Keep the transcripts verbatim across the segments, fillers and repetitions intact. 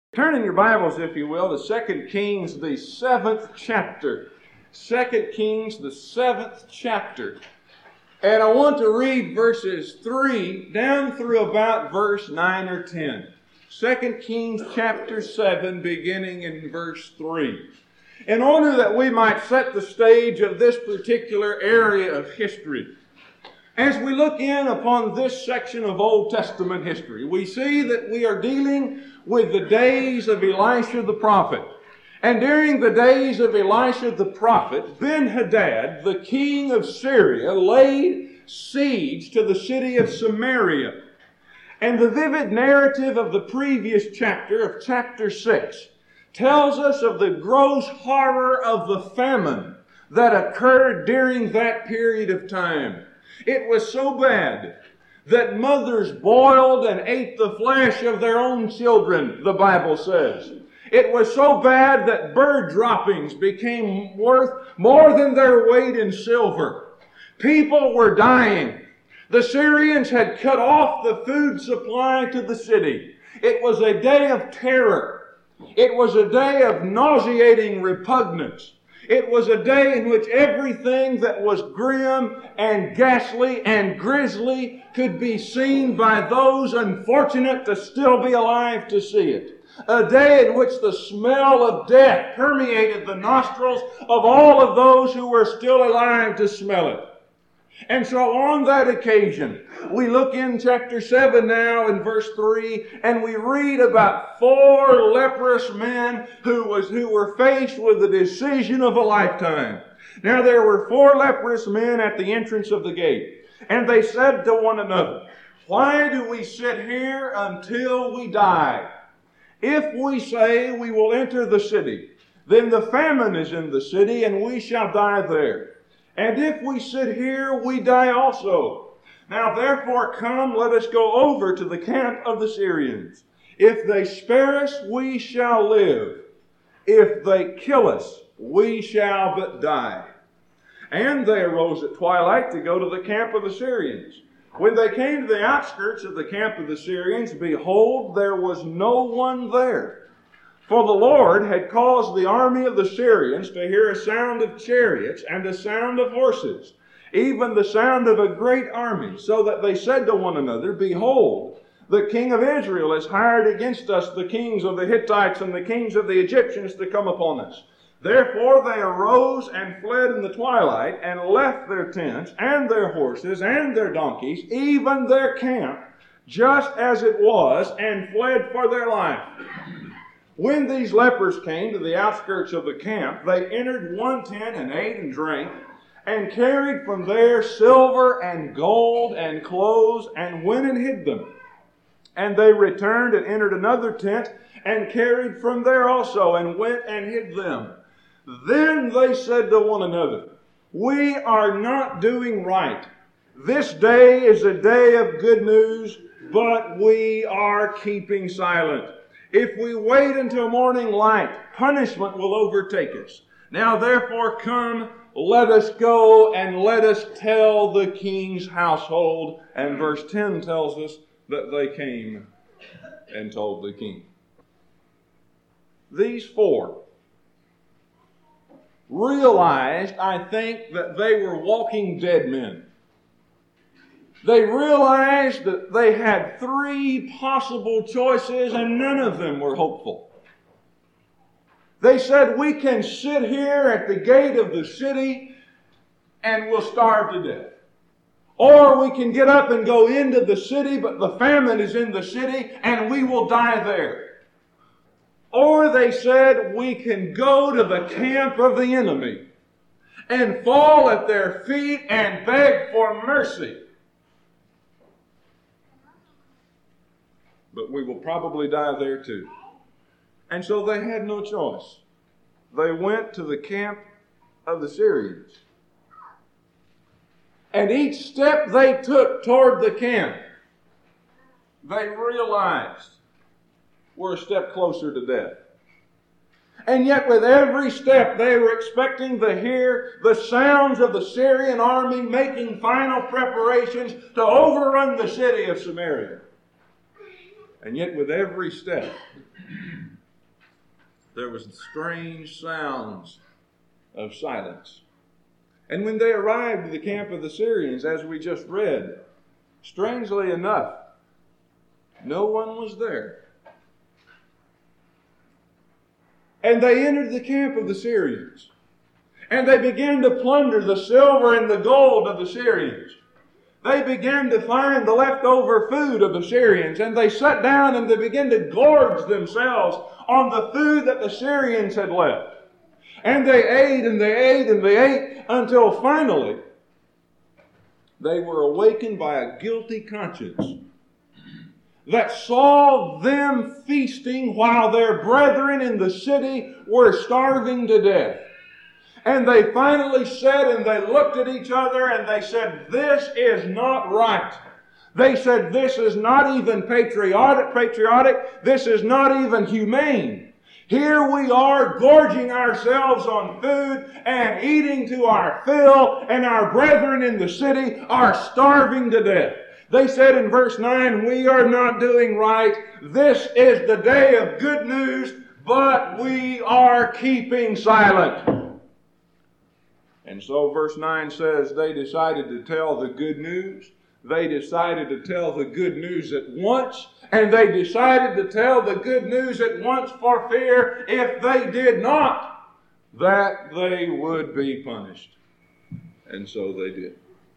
Turn in your Bibles, if you will, to Second Kings, the seventh chapter. Second Kings, the seventh chapter. And I want to read verses three down through about verse nine or ten. Second Kings chapter seven, beginning in verse three. In order that we might set the stage of this particular area of history. As we look in upon this section of Old Testament history, we see that we are dealing with the days of Elisha the prophet. And during the days of Elisha the prophet, Ben-Hadad, the king of Syria, laid siege to the city of Samaria. And the vivid narrative of the previous chapter, of chapter six, tells us of the gross horror of the famine that occurred during that period of time. It was so bad that mothers boiled and ate the flesh of their own children, the Bible says. It was so bad that bird droppings became worth more than their weight in silver. People were dying. The Syrians had cut off the food supply to the city. It was a day of terror. It was a day of nauseating repugnance. It was a day in which everything that was grim and ghastly and grisly could be seen by those unfortunate to still be alive to see it. A day in which the smell of death permeated the nostrils of all of those who were still alive to smell it. And so on that occasion, we look in chapter seven now in verse three, and we read about four leprous men who, was, who were faced with the decision of a lifetime. Now there were four leprous men at the entrance of the gate, and they said to one another, "Why do we sit here until we die? If we say we will enter the city, then the famine is in the city, and we shall die there. And if we sit here, we die also. Now therefore come, let us go over to the camp of the Syrians. If they spare us, we shall live. If they kill us, we shall but die." And they arose at twilight to go to the camp of the Syrians. When they came to the outskirts of the camp of the Syrians, behold, there was no one there. For the Lord had caused the army of the Syrians to hear a sound of chariots and a sound of horses, even the sound of a great army, so that they said to one another, "Behold, the king of Israel has hired against us the kings of the Hittites and the kings of the Egyptians to come upon us." Therefore they arose and fled in the twilight, and left their tents and their horses and their donkeys, even their camp, just as it was, and fled for their life. When these lepers came to the outskirts of the camp, they entered one tent and ate and drank, and carried from there silver and gold and clothes, and went and hid them. And they returned and entered another tent, and carried from there also, and went and hid them. Then they said to one another, "We are not doing right. This day is a day of good news, but we are keeping silent. If we wait until morning light, punishment will overtake us. Now therefore come, let us go, and let us tell the king's household." And verse ten tells us that they came and told the king. These four realized, I think, that they were walking dead men. They realized that they had three possible choices, and none of them were hopeful. They said, "We can sit here at the gate of the city and we'll starve to death. Or we can get up and go into the city, but the famine is in the city and we will die there." Or they said, "We can go to the camp of the enemy and fall at their feet and beg for mercy. But we will probably die there too." And so they had no choice. They went to the camp of the Syrians. And each step they took toward the camp, they realized were a step closer to death. And yet with every step they were expecting to hear the sounds of the Syrian army making final preparations to overrun the city of Samaria. And yet with every step there was strange sounds of silence. And when they arrived at the camp of the Syrians, as we just read, strangely enough, no one was there. And they entered the camp of the Syrians. And they began to plunder the silver and the gold of the Syrians. They began to find the leftover food of the Syrians. And they sat down and they began to gorge themselves on the food that the Syrians had left. And they ate and they ate and they ate until finally they were awakened by a guilty conscience that saw them feasting while their brethren in the city were starving to death. And they finally said, and they looked at each other and they said, this is not right. They said, this is not even patriotic, patriotic. This is not even humane. Here we are gorging ourselves on food and eating to our fill, and our brethren in the city are starving to death. They said in verse nine, we are not doing right. This is the day of good news, but we are keeping silent. And so verse nine says they decided to tell the good news. They decided to tell the good news at once. And they decided to tell the good news at once for fear, if they did not, that they would be punished. And so they did.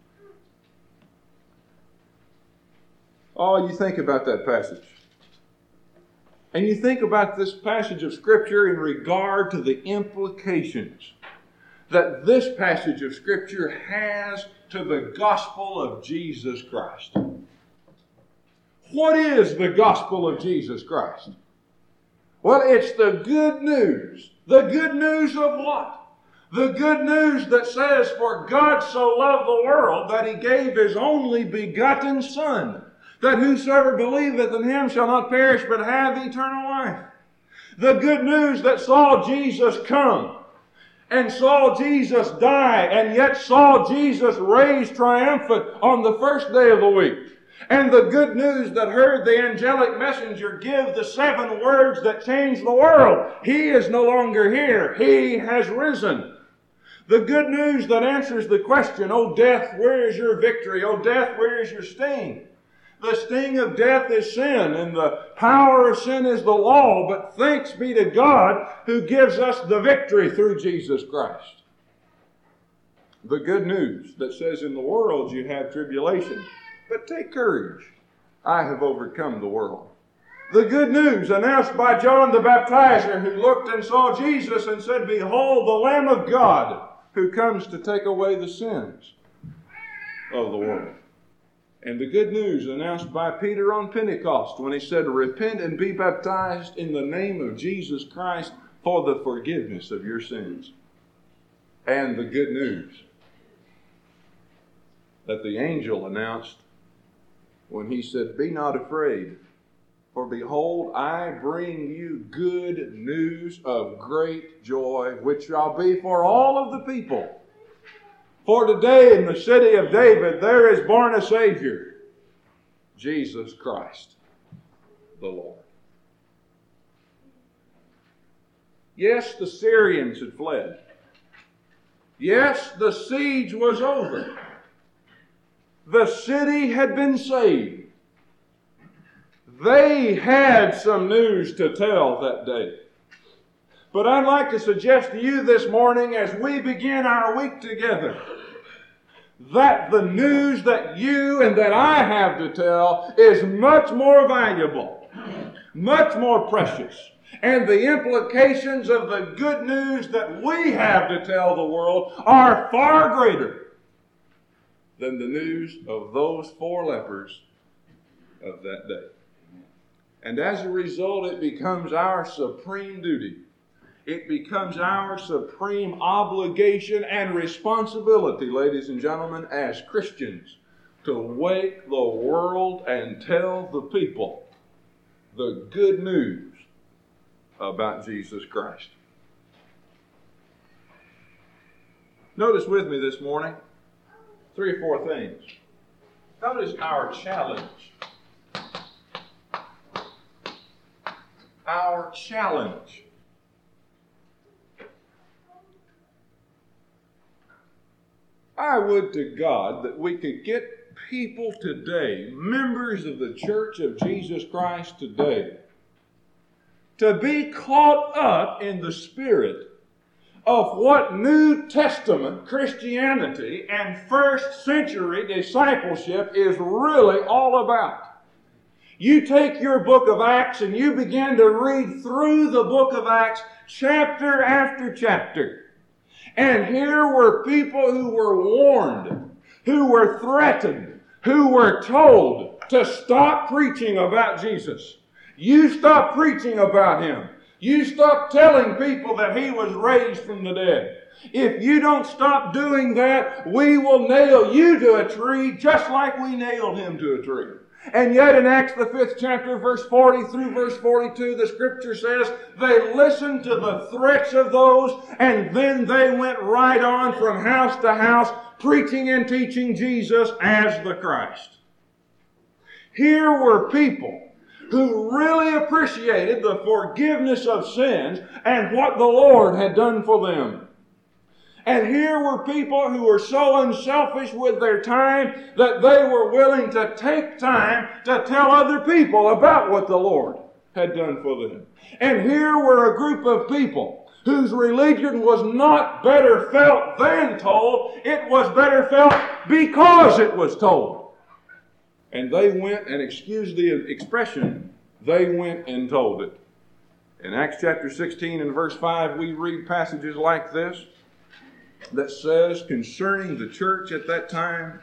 Oh, you think about that passage. And you think about this passage of Scripture in regard to the implications that this passage of Scripture has to the gospel of Jesus Christ. What is the gospel of Jesus Christ? Well, it's the good news. The good news of what? The good news that says, for God so loved the world that He gave His only begotten Son, that whosoever believeth in Him shall not perish but have eternal life. The good news that saw Jesus come, and saw Jesus die, and yet saw Jesus raised triumphant on the first day of the week. And the good news that heard the angelic messenger give the seven words that changed the world. He is no longer here. He has risen. The good news that answers the question, O death, where is your victory? O death, where is your sting? The sting of death is sin, and the power of sin is the law. But thanks be to God who gives us the victory through Jesus Christ. The good news that says in the world you have tribulation, but take courage, I have overcome the world. The good news announced by John the Baptizer, who looked and saw Jesus and said, behold, the Lamb of God who comes to take away the sins of the world. And the good news announced by Peter on Pentecost when he said, repent and be baptized in the name of Jesus Christ for the forgiveness of your sins. And the good news that the angel announced when he said, be not afraid, for behold, I bring you good news of great joy, which shall be for all of the people. For today in the city of David there is born a Savior, Jesus Christ the Lord. Yes, the Syrians had fled. Yes, the siege was over. The city had been saved. They had some news to tell that day. But I'd like to suggest to you this morning as we begin our week together that the news that you and that I have to tell is much more valuable, much more precious. And the implications of the good news that we have to tell the world are far greater than the news of those four lepers of that day. And as a result, it becomes our supreme duty. It becomes our supreme obligation and responsibility, ladies and gentlemen, as Christians, to wake the world and tell the people the good news about Jesus Christ. Notice with me this morning three or four things. Notice our challenge. Our challenge. I would to God that we could get people today, members of the Church of Jesus Christ today, to be caught up in the spirit of what New Testament Christianity and first century discipleship is really all about. You take your book of Acts and you begin to read through the book of Acts chapter after chapter. And here were people who were warned, who were threatened, who were told to stop preaching about Jesus. You stop preaching about Him. You stop telling people that He was raised from the dead. If you don't stop doing that, we will nail you to a tree just like we nailed Him to a tree. And yet in Acts the fifth chapter, verse forty through verse forty-two, the Scripture says they listened to the threats of those, and then they went right on from house to house, preaching and teaching Jesus as the Christ. Here were people who really appreciated the forgiveness of sins and what the Lord had done for them. And here were people who were so unselfish with their time that they were willing to take time to tell other people about what the Lord had done for them. And here were a group of people whose religion was not better felt than told. It was better felt because it was told. And they went, and excuse the expression, they went and told it. In Acts chapter sixteen and verse five, we read passages like this that says concerning the church at that time,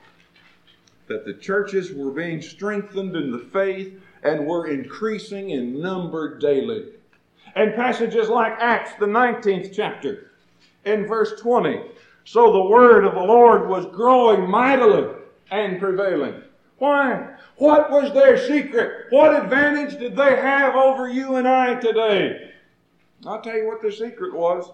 that the churches were being strengthened in the faith and were increasing in number daily. And passages like Acts, the nineteenth chapter, in verse twenty, so the word of the Lord was growing mightily and prevailing. Why? What was their secret? What advantage did they have over you and I today? I'll tell you what their secret was.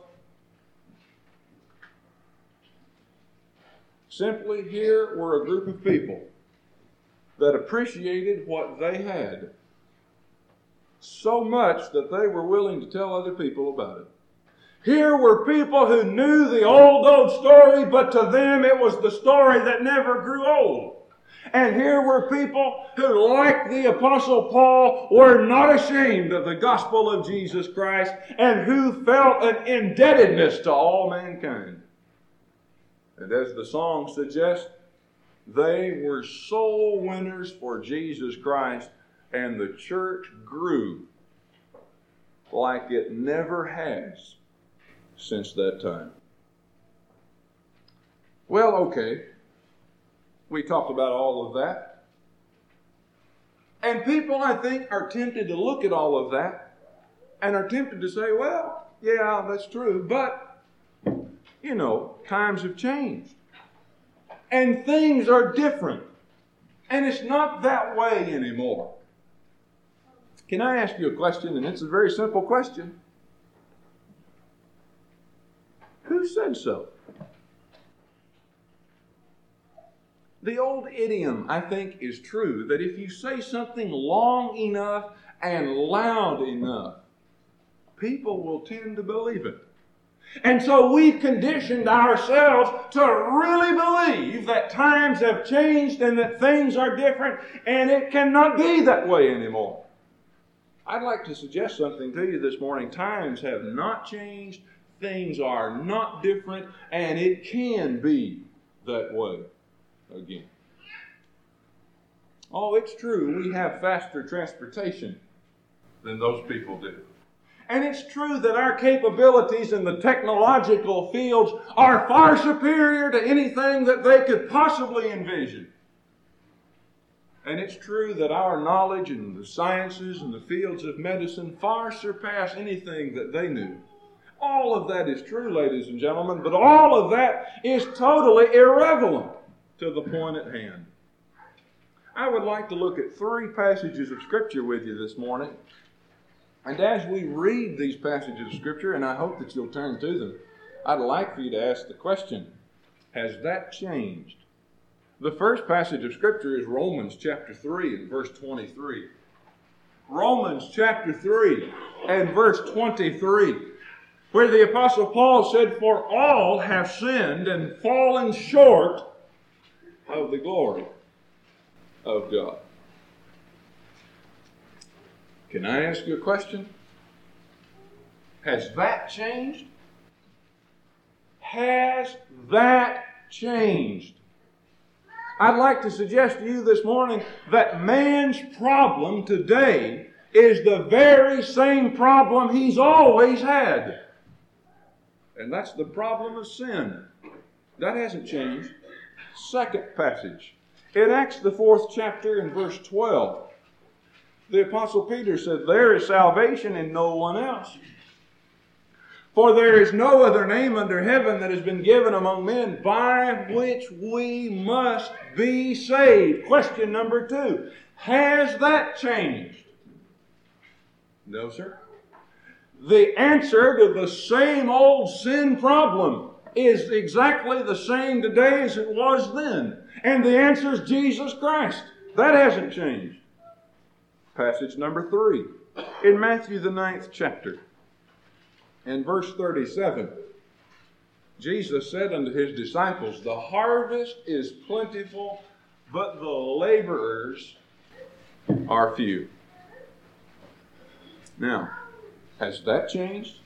Simply, here were a group of people that appreciated what they had so much that they were willing to tell other people about it. Here were people who knew the old, old story, but to them it was the story that never grew old. And here were people who, like the Apostle Paul, were not ashamed of the gospel of Jesus Christ and who felt an indebtedness to all mankind. And as the song suggests, they were soul winners for Jesus Christ, and the church grew like it never has since that time. Well, okay. We talked about all of that. And people, I think, are tempted to look at all of that and are tempted to say, well, yeah, that's true, but, you know, times have changed. And things are different. And it's not that way anymore. Can I ask you a question? And it's a very simple question. Who said so? The old idiom, I think, is true, that if you say something long enough and loud enough, people will tend to believe it. And so we've conditioned ourselves to really believe that times have changed and that things are different, and it cannot be that way anymore. I'd like to suggest something to you this morning. Times have not changed, things are not different, and it can be that way again. Oh, it's true, we have faster transportation than those people do. And it's true that our capabilities in the technological fields are far superior to anything that they could possibly envision. And it's true that our knowledge in the sciences and the fields of medicine far surpass anything that they knew. All of that is true, ladies and gentlemen, but all of that is totally irrelevant to the point at hand. I would like to look at three passages of Scripture with you this morning. And as we read these passages of Scripture, and I hope that you'll turn to them, I'd like for you to ask the question, has that changed? The first passage of Scripture is Romans chapter three and verse twenty-three. Romans chapter three and verse twenty-three. where the Apostle Paul said, "For all have sinned and fallen short of the glory of God." Can I ask you a question? Has that changed? Has that changed? I'd like to suggest to you this morning that man's problem today is the very same problem he's always had. And that's the problem of sin. That hasn't changed. Second passage. In Acts, the fourth chapter, in verse twelve, the Apostle Peter said, "There is salvation in no one else. For there is no other name under heaven that has been given among men by which we must be saved." Question number two. Has that changed? No, sir. The answer to the same old sin problem is exactly the same today as it was then. And the answer is Jesus Christ. That hasn't changed. Passage number three. In Matthew, the ninth chapter, in verse thirty-seven, Jesus said unto his disciples, "The harvest is plentiful, but the laborers are few." Now, has that changed?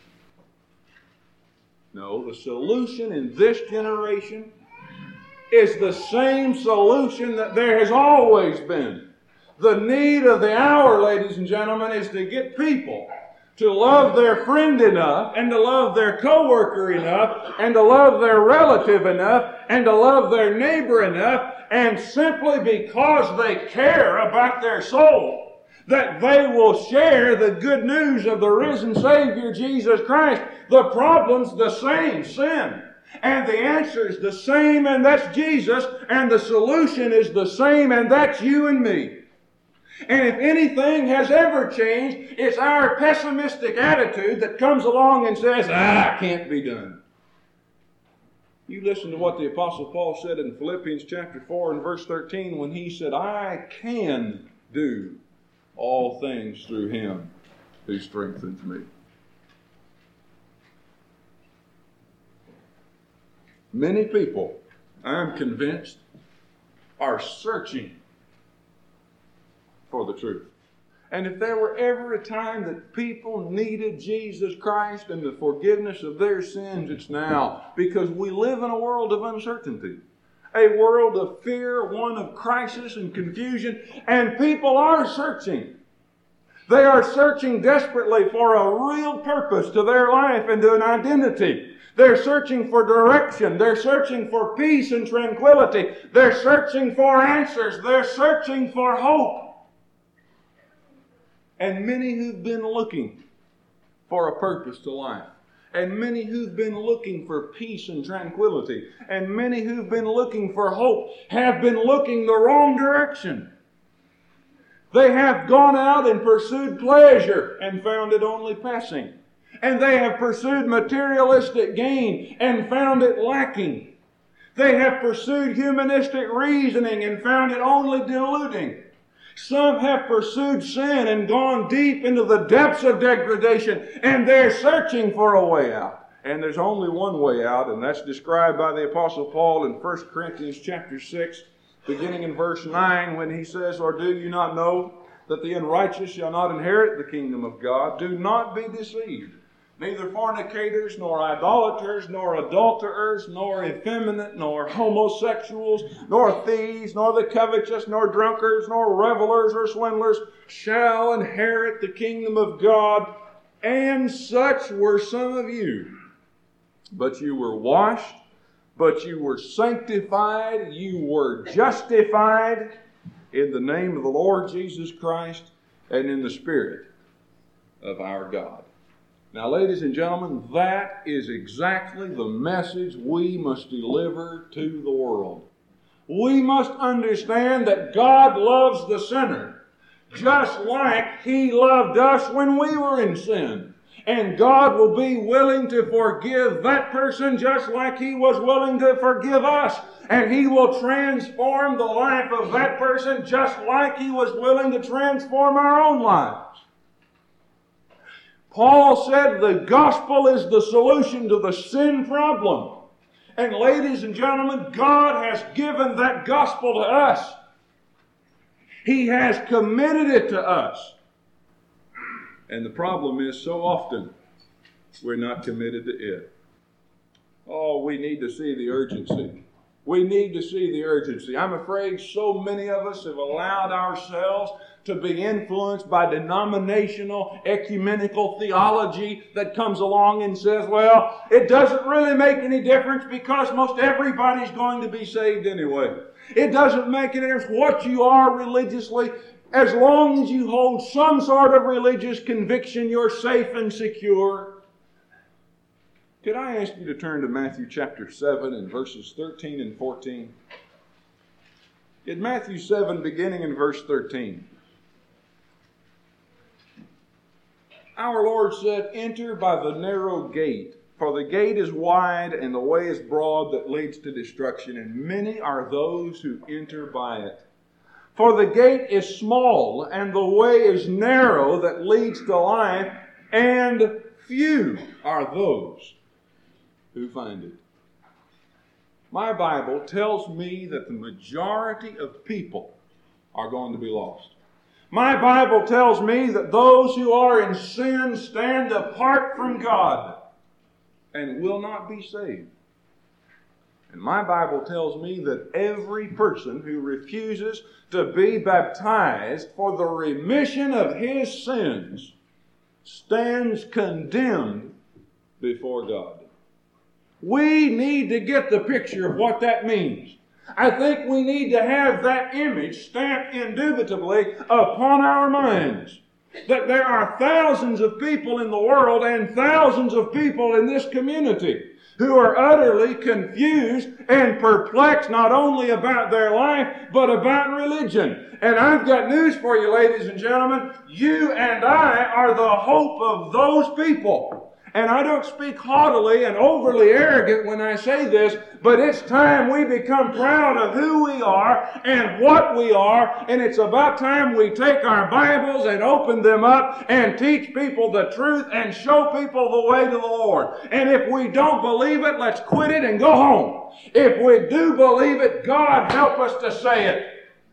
No, the solution in this generation is the same solution that there has always been. The need of the hour, ladies and gentlemen, is to get people to love their friend enough, and to love their coworker enough, and to love their relative enough, and to love their neighbor enough, and simply because they care about their soul, that they will share the good news of the risen Savior, Jesus Christ. The problem's the same, sin. And the answer is the same, and that's Jesus. And the solution is the same, and that's you and me. And if anything has ever changed, it's our pessimistic attitude that comes along and says, "Ah, can't be done." You listen to what the Apostle Paul said in Philippians chapter four and verse thirteen when he said, "I can do all things through Him who strengthens me." Many people, I'm convinced, are searching for the truth. And if there were ever a time that people needed Jesus Christ and the forgiveness of their sins, it's now. Because we live in a world of uncertainty. A world of fear, one of crisis and confusion. And people are searching. They are searching desperately for a real purpose to their life and to an identity. They're searching for direction. They're searching for peace and tranquility. They're searching for answers. They're searching for hope. And many who've been looking for a purpose to life, and many who've been looking for peace and tranquility, and many who've been looking for hope, have been looking the wrong direction. They have gone out and pursued pleasure and found it only passing. And they have pursued materialistic gain and found it lacking. They have pursued humanistic reasoning and found it only deluding. Some have pursued sin and gone deep into the depths of degradation, and they're searching for a way out. And there's only one way out, and that's described by the Apostle Paul in First Corinthians chapter six, beginning in verse nine, when he says, "Or do you not know that the unrighteous shall not inherit the kingdom of God? Do not be deceived. Neither fornicators, nor idolaters, nor adulterers, nor effeminate, nor homosexuals, nor thieves, nor the covetous, nor drunkards, nor revelers, or swindlers shall inherit the kingdom of God. And such were some of you. But you were washed, but you were sanctified, you were justified in the name of the Lord Jesus Christ and in the Spirit of our God." Now, ladies and gentlemen, that is exactly the message we must deliver to the world. We must understand that God loves the sinner, just like He loved us when we were in sin. And God will be willing to forgive that person just like He was willing to forgive us. And He will transform the life of that person just like He was willing to transform our own lives. Paul said the gospel is the solution to the sin problem. And ladies and gentlemen, God has given that gospel to us. He has committed it to us. And the problem is, so often, we're not committed to it. Oh, we need to see the urgency. We need to see the urgency. I'm afraid so many of us have allowed ourselves to be influenced by denominational, ecumenical theology that comes along and says, well, it doesn't really make any difference because most everybody's going to be saved anyway. It doesn't make any difference what you are religiously. As long as you hold some sort of religious conviction, you're safe and secure. Could I ask you to turn to Matthew chapter seven and verses thirteen and fourteen? In Matthew seven, beginning in verse thirteen. Our Lord said, "Enter by the narrow gate, for the gate is wide and the way is broad that leads to destruction, and many are those who enter by it. For the gate is small and the way is narrow that leads to life, and few are those who find it." My Bible tells me that the majority of people are going to be lost. My Bible tells me that those who are in sin stand apart from God and will not be saved. And my Bible tells me that every person who refuses to be baptized for the remission of his sins stands condemned before God. We need to get the picture of what that means. I think we need to have that image stamped indubitably upon our minds. That there are thousands of people in the world and thousands of people in this community who are utterly confused and perplexed not only about their life, but about religion. And I've got news for you, ladies and gentlemen. You and I are the hope of those people. And I don't speak haughtily and overly arrogant when I say this, but it's time we become proud of who we are and what we are, and it's about time we take our Bibles and open them up and teach people the truth and show people the way to the Lord. And if we don't believe it, let's quit it and go home. If we do believe it, God help us to say it.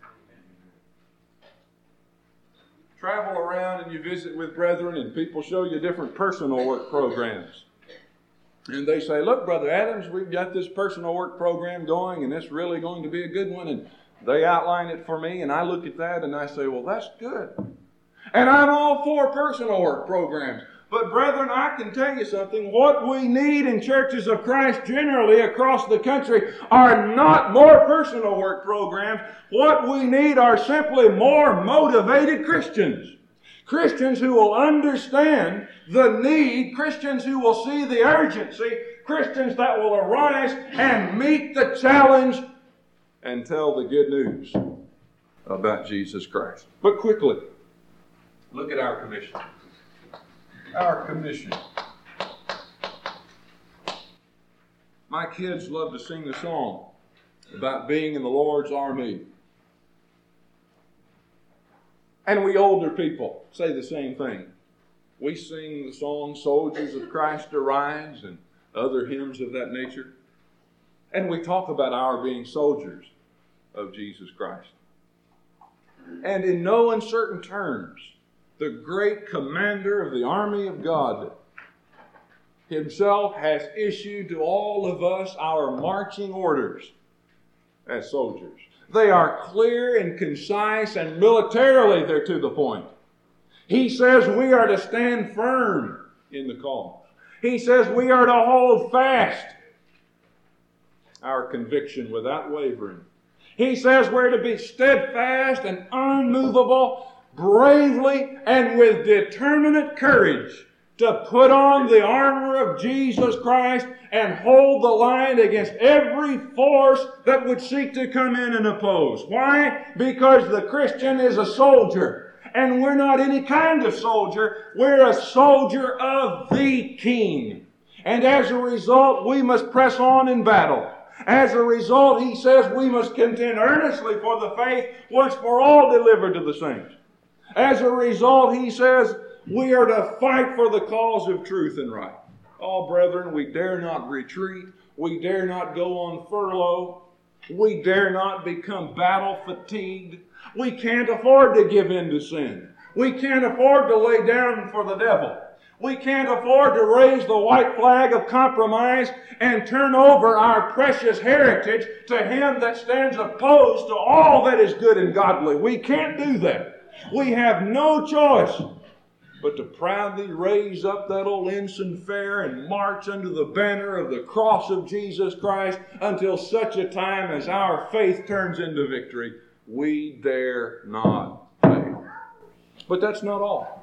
Travel around and you visit with brethren and people show you different personal work programs. And they say, "Look, Brother Adams, we've got this personal work program going and it's really going to be a good one." And they outline it for me and I look at that and I say, "Well, that's good." And I'm all for personal work programs. But brethren, I can tell you something. What we need in churches of Christ generally across the country are not more personal work programs. What we need are simply more motivated Christians. Christians who will understand the need. Christians who will see the urgency. Christians that will arise and meet the challenge and tell the good news about Jesus Christ. But quickly, look at our commission. Our commission. My kids love to sing the song about being in the Lord's army. And we older people say the same thing. We sing the song, "Soldiers of Christ Arise," and other hymns of that nature. And we talk about our being soldiers of Jesus Christ. And in no uncertain terms, the great commander of the army of God himself has issued to all of us our marching orders as soldiers. They are clear and concise, and militarily they're to the point. He says we are to stand firm in the cause. He says we are to hold fast our conviction without wavering. He says we're to be steadfast and unmovable, bravely and with determinate courage to put on the armor of Jesus Christ and hold the line against every force that would seek to come in and oppose. Why? Because the Christian is a soldier. And we're not any kind of soldier. We're a soldier of the King. And as a result, we must press on in battle. As a result, he says we must contend earnestly for the faith once for all delivered to the saints. As a result, he says, We are to fight for the cause of truth and right. Oh, brethren, we dare not retreat. We dare not go on furlough. We dare not become battle fatigued. We can't afford to give in to sin. We can't afford to lay down for the devil. We can't afford to raise the white flag of compromise and turn over our precious heritage to him that stands opposed to all that is good and godly. We can't do that. We have no choice but to proudly raise up that old ensign fair and march under the banner of the cross of Jesus Christ until such a time as our faith turns into victory. We dare not fail. But that's not all.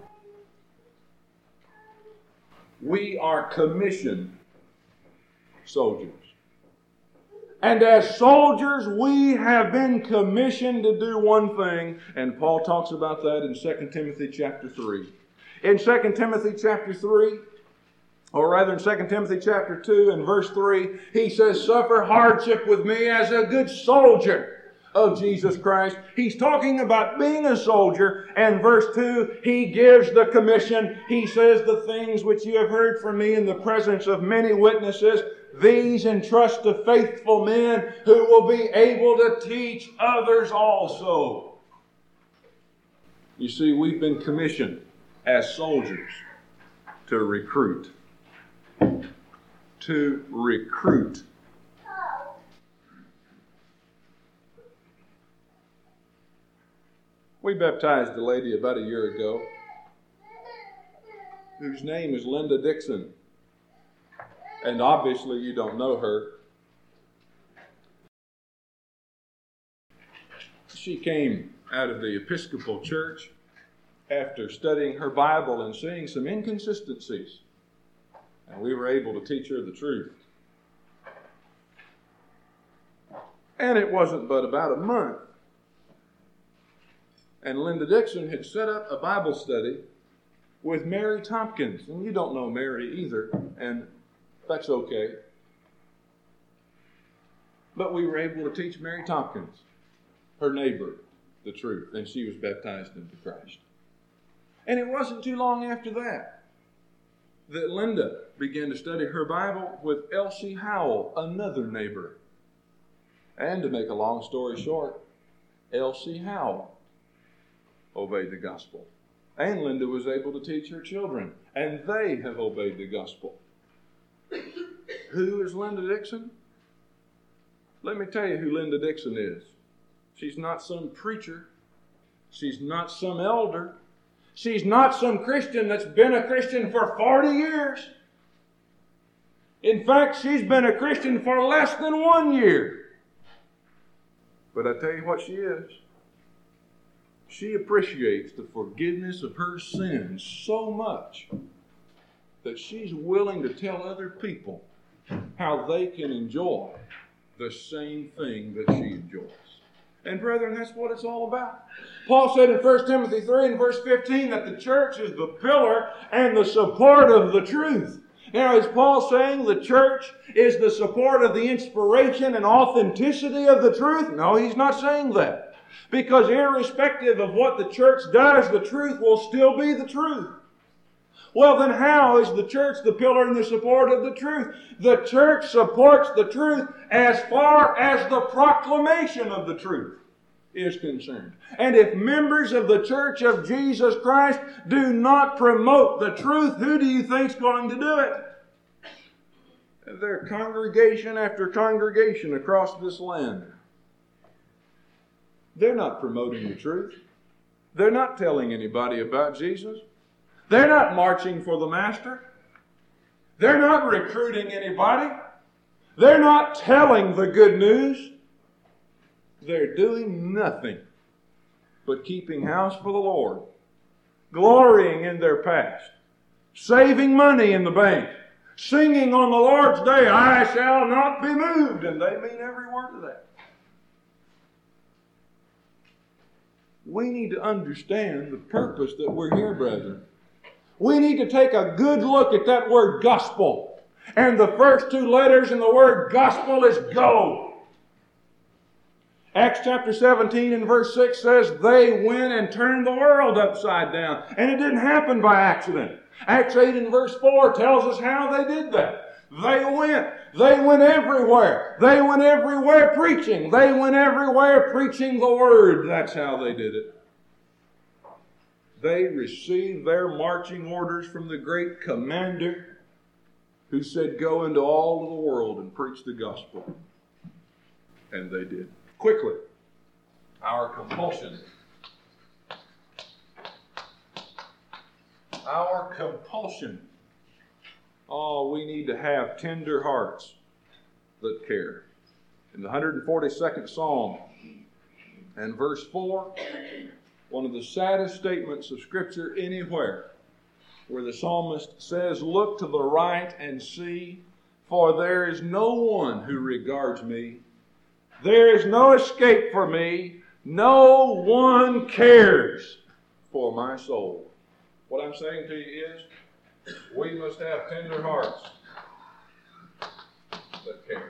We are commissioned soldiers. And as soldiers, we have been commissioned to do one thing, and Paul talks about that in Second Timothy chapter three. In Second Timothy chapter three, or rather in Second Timothy chapter two and verse three, he says, "Suffer hardship with me as a good soldier of Jesus Christ." He's talking about being a soldier, and verse two, he gives the commission. He says, "The things which you have heard from me in the presence of many witnesses, these entrust to faithful men who will be able to teach others also." You see, we've been commissioned as soldiers to recruit. To recruit. We baptized a lady about a year ago whose name is Linda Dixon. And obviously you don't know her. She came out of the Episcopal Church after studying her Bible and seeing some inconsistencies. And we were able to teach her the truth. And it wasn't but about a month. And Linda Dixon had set up a Bible study with Mary Tompkins. And you don't know Mary either, and that's okay. But we were able to teach Mary Tompkins, her neighbor, the truth. And she was baptized into Christ. And it wasn't too long after that that Linda began to study her Bible with Elsie Howell, another neighbor. And to make a long story short, Elsie Howell obeyed the gospel. And Linda was able to teach her children, and they have obeyed the gospel. Who is Linda Dixon? Let me tell you who Linda Dixon is. She's not some preacher. She's not some elder. She's not some Christian that's been a Christian for forty years. In fact, she's been a Christian for less than one year. But I tell you what she is. She appreciates the forgiveness of her sins so much that she's willing to tell other people how they can enjoy the same thing that she enjoys. And brethren, that's what it's all about. Paul said in First Timothy three and verse fifteen that the church is the pillar and the support of the truth. Now, is Paul saying the church is the support of the inspiration and authenticity of the truth? No, he's not saying that. Because irrespective of what the church does, the truth will still be the truth. Well, then how is the church the pillar and the support of the truth? The church supports the truth as far as the proclamation of the truth is concerned. And if members of the Church of Jesus Christ do not promote the truth, who do you think's going to do it? There are congregation after congregation across this land. They're not promoting the truth. They're not telling anybody about Jesus. They're not marching for the Master. They're not recruiting anybody. They're not telling the good news. They're doing nothing but keeping house for the Lord, glorying in their past, saving money in the bank, singing on the Lord's day, "I shall not be moved," and they mean every word of that. We need to understand the purpose that we're here, brethren. We need to take a good look at that word gospel. And the first two letters in the word gospel is go. Acts chapter seventeen and verse six says they went and turned the world upside down. And it didn't happen by accident. Acts eight and verse four tells us how they did that. They went. They went everywhere. They went everywhere preaching. They went everywhere preaching the Word. That's how they did it. They received their marching orders from the great commander who said, go into all of the world and preach the gospel. And they did. Quickly, our compulsion. Our compulsion. Oh, we need to have tender hearts that care. In the one hundred forty-second Psalm and verse four, one of the saddest statements of Scripture anywhere, where the psalmist says, look to the right and see, for there is no one who regards me. There is no escape for me. No one cares for my soul. What I'm saying to you is, we must have tender hearts that care.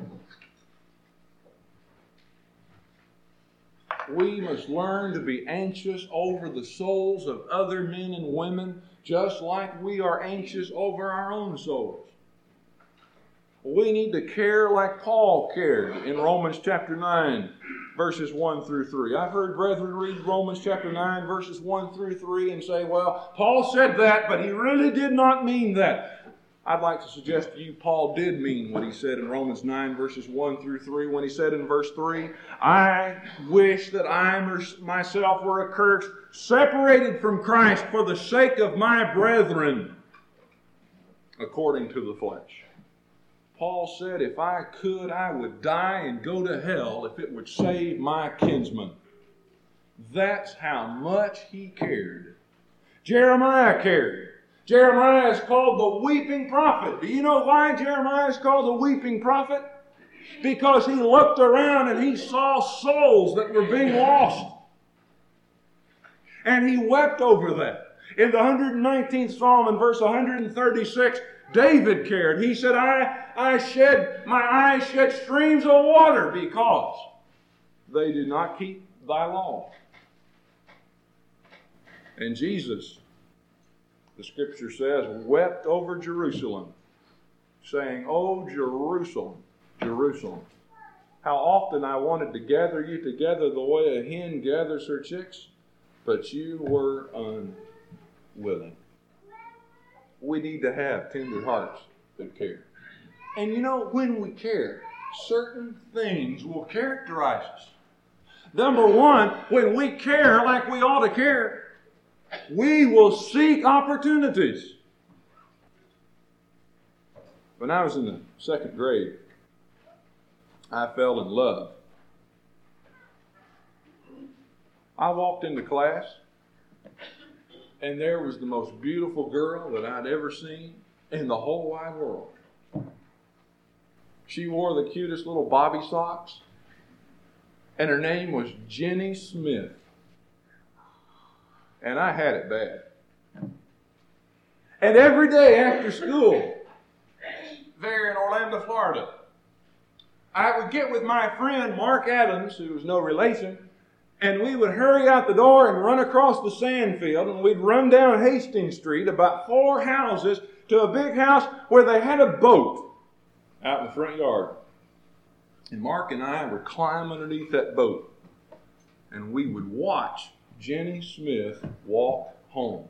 We must learn to be anxious over the souls of other men and women, just like we are anxious over our own souls. We need to care like Paul cared in Romans chapter nine, verses one through three. I've heard brethren read Romans chapter nine, verses one through three and say, well, Paul said that, but he really did not mean that. I'd like to suggest to you Paul did mean what he said in Romans nine, verses one through three, when he said in verse three, I wish that I myself were accursed, separated from Christ for the sake of my brethren, according to the flesh. Paul said, if I could, I would die and go to hell if it would save my kinsmen. That's how much he cared. Jeremiah cared. Jeremiah is called the weeping prophet. Do you know why Jeremiah is called the weeping prophet? Because he looked around and he saw souls that were being lost. And he wept over that. In the one hundred nineteenth Psalm, in verse one hundred thirty-six, David cared. He said, I, I shed, my eyes shed streams of water because they do not keep thy law. And Jesus, the Scripture says, wept over Jerusalem, saying, oh, Jerusalem, Jerusalem, how often I wanted to gather you together the way a hen gathers her chicks, but you were unwilling. We need to have tender hearts that care. And you know, when we care, certain things will characterize us. Number one, when we care like we ought to care, we will seek opportunities. When I was in the second grade, I fell in love. I walked into class, and there was the most beautiful girl that I'd ever seen in the whole wide world. She wore the cutest little bobby socks, and her name was Jenny Smith. And I had it bad. And every day after school, there in Orlando, Florida, I would get with my friend Mark Adams, who was no relation, and we would hurry out the door and run across the sand field, and we'd run down Hastings Street, about four houses, to a big house where they had a boat out in the front yard. And Mark and I would climb underneath that boat, and we would watch Jenny Smith walk home.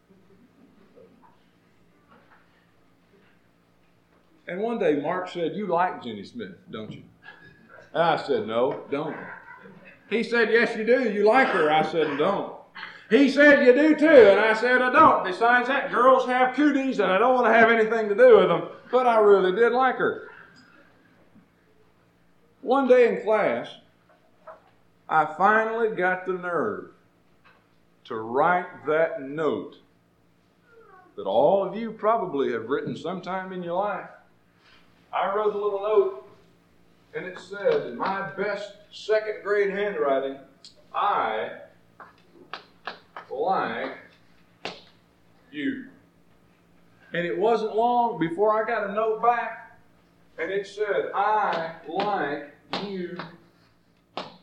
And one day Mark said, you like Jenny Smith, don't you? And I said, no, don't. He said, yes, you do. You like her. I said, don't. He said, you do too. And I said, I don't. Besides that, girls have cooties, and I don't want to have anything to do with them. But I really did like her. One day in class, I finally got the nerve to write that note that all of you probably have written sometime in your life. I wrote a little note, and it said, in my best second grade handwriting, I like you. And it wasn't long before I got a note back, and it said, I like you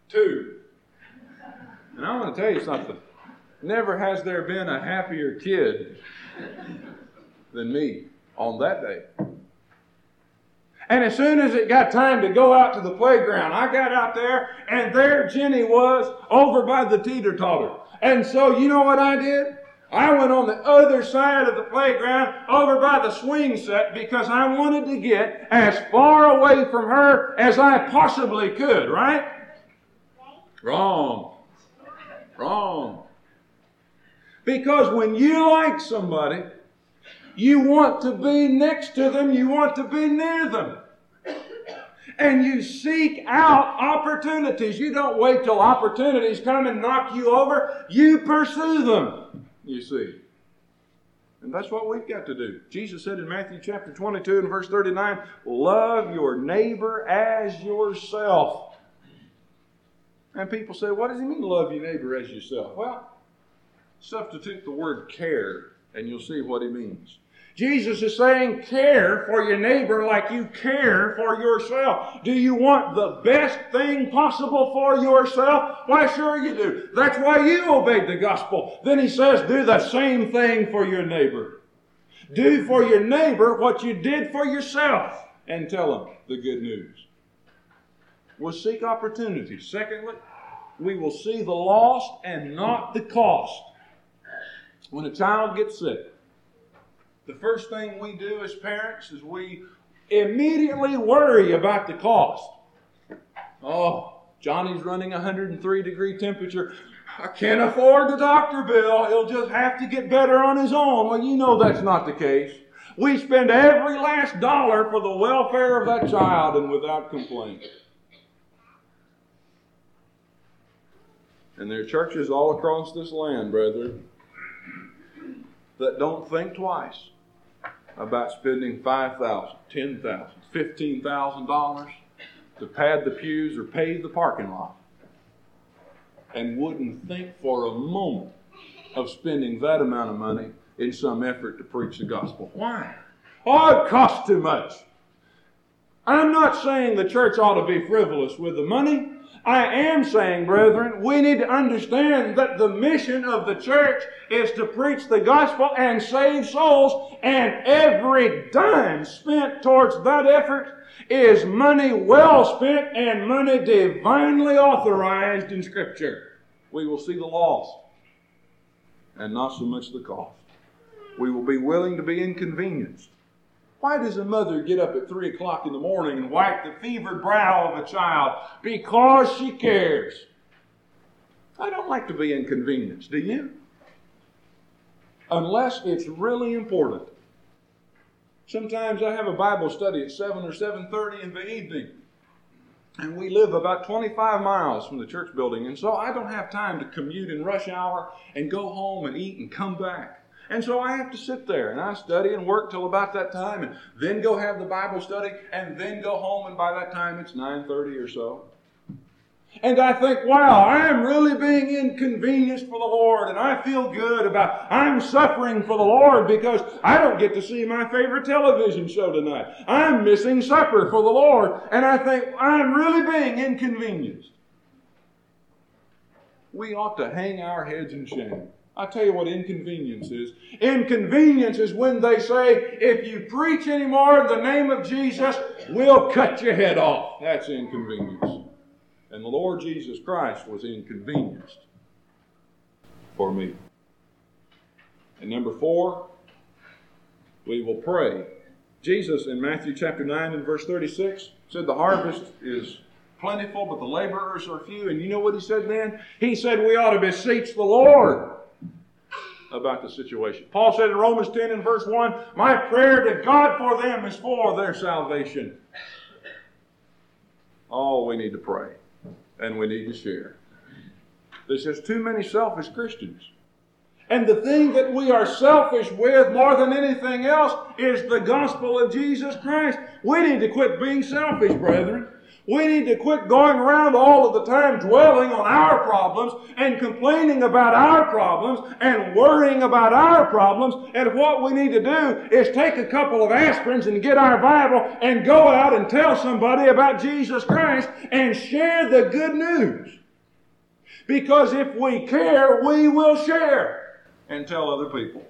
Two. And I want to tell you something. Never has there been a happier kid than me on that day. And as soon as it got time to go out to the playground, I got out there, and there Jenny was over by the teeter-totter. And so you know what I did? I went on the other side of the playground over by the swing set because I wanted to get as far away from her as I possibly could, right? Wrong. Wrong. Because when you like somebody, you want to be next to them, you want to be near them. And you seek out opportunities. You don't wait till opportunities come and knock you over. You pursue them, you see. And that's what we've got to do. Jesus said in Matthew chapter twenty-two and verse thirty-nine, love your neighbor as yourself. And people say, what does he mean, love your neighbor as yourself? Well, substitute the word care, and you'll see what he means. Jesus is saying, care for your neighbor like you care for yourself. Do you want the best thing possible for yourself? Why, sure you do. That's why you obeyed the gospel. Then he says, do the same thing for your neighbor. Do for your neighbor what you did for yourself, and tell him the good news. We'll seek opportunities. Secondly, we will see the lost and not the cost. When a child gets sick, the first thing we do as parents is we immediately worry about the cost. Oh, Johnny's running one hundred three degree temperature. I can't afford the doctor bill. He'll just have to get better on his own. Well, you know that's not the case. We spend every last dollar for the welfare of that child, and without complaint. And there are churches all across this land, brethren, that don't think twice about spending five thousand dollars, ten thousand dollars, fifteen thousand dollars to pad the pews or pave the parking lot, and wouldn't think for a moment of spending that amount of money in some effort to preach the gospel. Why? Oh, it costs too much. I'm not saying the church ought to be frivolous with the money. I am saying, brethren, we need to understand that the mission of the church is to preach the gospel and save souls, and every dime spent towards that effort is money well spent and money divinely authorized in Scripture. We will see the lost and not so much the cost. We will be willing to be inconvenienced. Why does a mother get up at three o'clock in the morning and wipe the fevered brow of a child? Because she cares. I don't like to be inconvenienced, do you? Unless it's really important. Sometimes I have a Bible study at seven or seven thirty in the evening. And we live about twenty-five miles from the church building. And so I don't have time to commute in rush hour and go home and eat and come back. And so I have to sit there and I study and work till about that time, and then go have the Bible study, and then go home, and by that time it's nine thirty or so. And I think, wow, I am really being inconvenienced for the Lord, and I feel good about I'm suffering for the Lord because I don't get to see my favorite television show tonight. I'm missing supper for the Lord, and I think I'm really being inconvenienced. We ought to hang our heads in shame. I tell you what inconvenience is. Inconvenience is when they say, if you preach anymore in the name of Jesus, we'll cut your head off. That's inconvenience. And the Lord Jesus Christ was inconvenienced for me. And number four, we will pray. Jesus in Matthew chapter nine and verse thirty-six said the harvest is plentiful, but the laborers are few. And you know what he said then? He said we ought to beseech the Lord about the situation. Paul said in Romans ten and verse one, my prayer to God for them is for their salvation. Oh, we need to pray, and we need to share. There's just too many selfish Christians. And the thing that we are selfish with more than anything else is the gospel of Jesus Christ. We need to quit being selfish, brethren. We need to quit going around all of the time dwelling on our problems and complaining about our problems and worrying about our problems. And what we need to do is take a couple of aspirins and get our Bible and go out and tell somebody about Jesus Christ and share the good news. Because if we care, we will share and tell other people.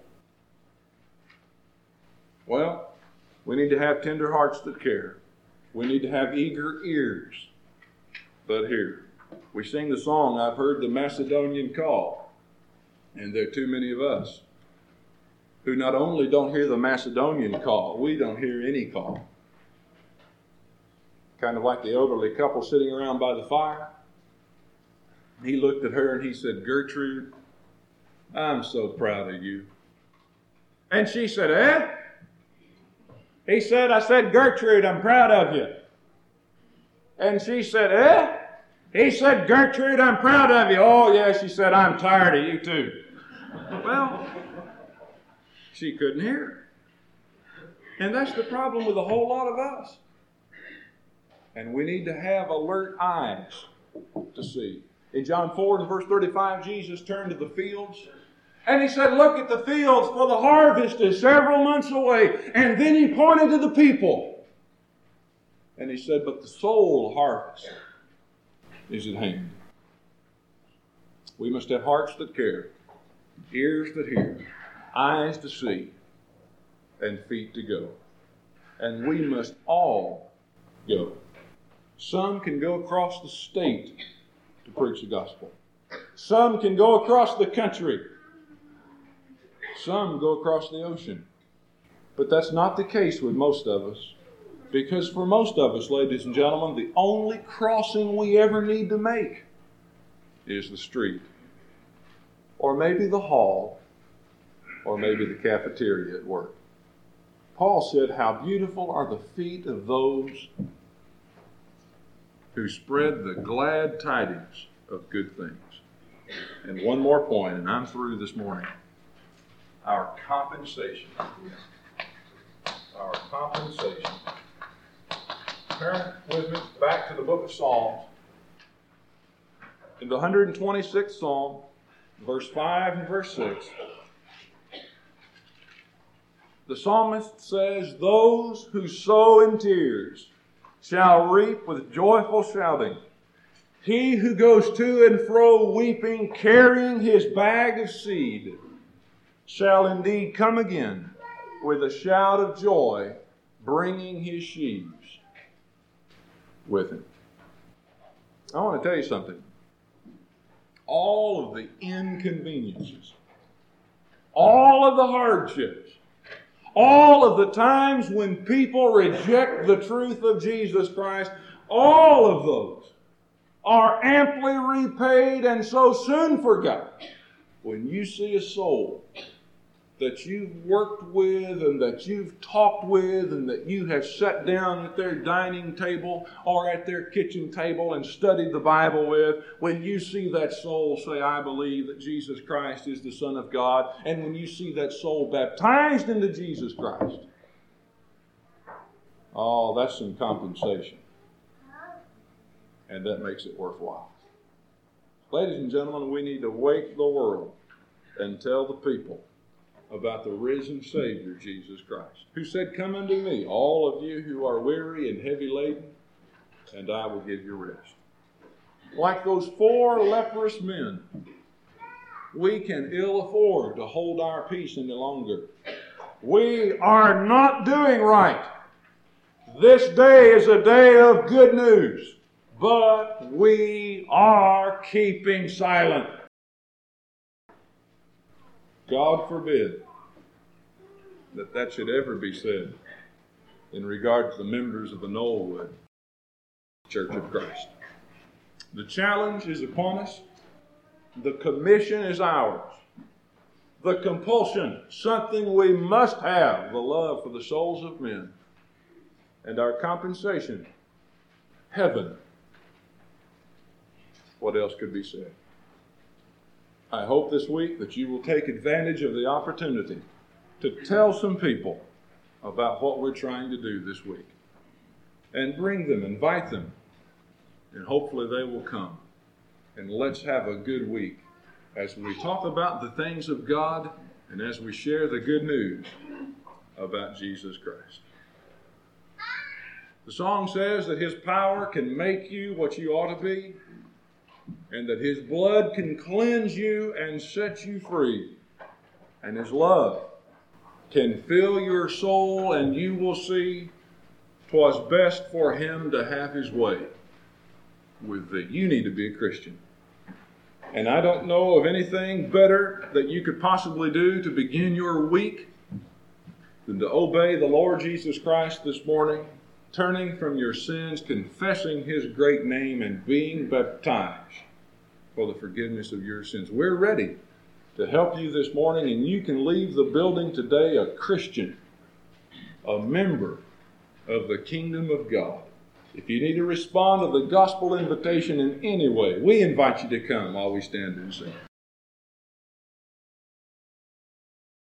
Well, we need to have tender hearts that care. We need to have eager ears that hear. We sing the song, I've heard the Macedonian call. And there are too many of us who not only don't hear the Macedonian call, we don't hear any call. Kind of like the elderly couple sitting around by the fire. He looked at her and he said, Gertrude, I'm so proud of you. And she said, eh? He said, I said, Gertrude, I'm proud of you. And she said, eh? He said, Gertrude, I'm proud of you. Oh, yeah, she said, I'm tired of you too. Well, she couldn't hear. And that's the problem with a whole lot of us. And we need to have alert eyes to see. In John four and verse thirty-five, Jesus turned to the fields and he said, look at the fields, for the harvest is several months away. And then he pointed to the people. And he said, but the soul harvest is at hand. We must have hearts that care, ears that hear, eyes to see, and feet to go. And we must all go. Some can go across the state to preach the gospel. Some can go across the country. Some go across the ocean. But that's not the case with most of us. Because for most of us, ladies and gentlemen, the only crossing we ever need to make is the street. Or maybe the hall. Or maybe the cafeteria at work. Paul said, how beautiful are the feet of those who spread the glad tidings of good things. And one more point, and I'm through this morning. Our compensation. Our compensation. Turn with me back to the book of Psalms. In the one hundred twenty-sixth Psalm, verse five and verse six, the psalmist says, those who sow in tears shall reap with joyful shouting. He who goes to and fro weeping, carrying his bag of seed, shall indeed come again with a shout of joy, bringing his sheaves with him. I want to tell you something. All of the inconveniences, all of the hardships, all of the times when people reject the truth of Jesus Christ, all of those are amply repaid and so soon forgotten when you see a soul that you've worked with and that you've talked with and that you have sat down at their dining table or at their kitchen table and studied the Bible with, when you see that soul say, I believe that Jesus Christ is the Son of God, and when you see that soul baptized into Jesus Christ, oh, that's some compensation. And that makes it worthwhile. Ladies and gentlemen, we need to wake the world and tell the people about the risen Savior, Jesus Christ, who said, come unto me, all of you who are weary and heavy laden, and I will give you rest. Like those four leprous men, we can ill afford to hold our peace any longer. We are not doing right. This day is a day of good news, but we are keeping silent. God forbid that that should ever be said in regard to the members of the Knollwood Church of Christ. The challenge is upon us. The commission is ours. The compulsion, something we must have, the love for the souls of men. And our compensation, heaven. What else could be said? I hope this week that you will take advantage of the opportunity to tell some people about what we're trying to do this week. And bring them, invite them and hopefully they will come. And let's have a good week as we talk about the things of God and as we share the good news about Jesus Christ. The song says that His power can make you what you ought to be, and that His blood can cleanse you and set you free, and His love can fill your soul, and you will see 'twas best for Him to have His way with thee. You need to be a Christian. And I don't know of anything better that you could possibly do to begin your week than to obey the Lord Jesus Christ this morning, turning from your sins, confessing His great name, and being baptized for the forgiveness of your sins. We're ready to help you this morning, and you can leave the building today a Christian, a member of the kingdom of God. If you need to respond to the gospel invitation in any way, we invite you to come while we stand and sing.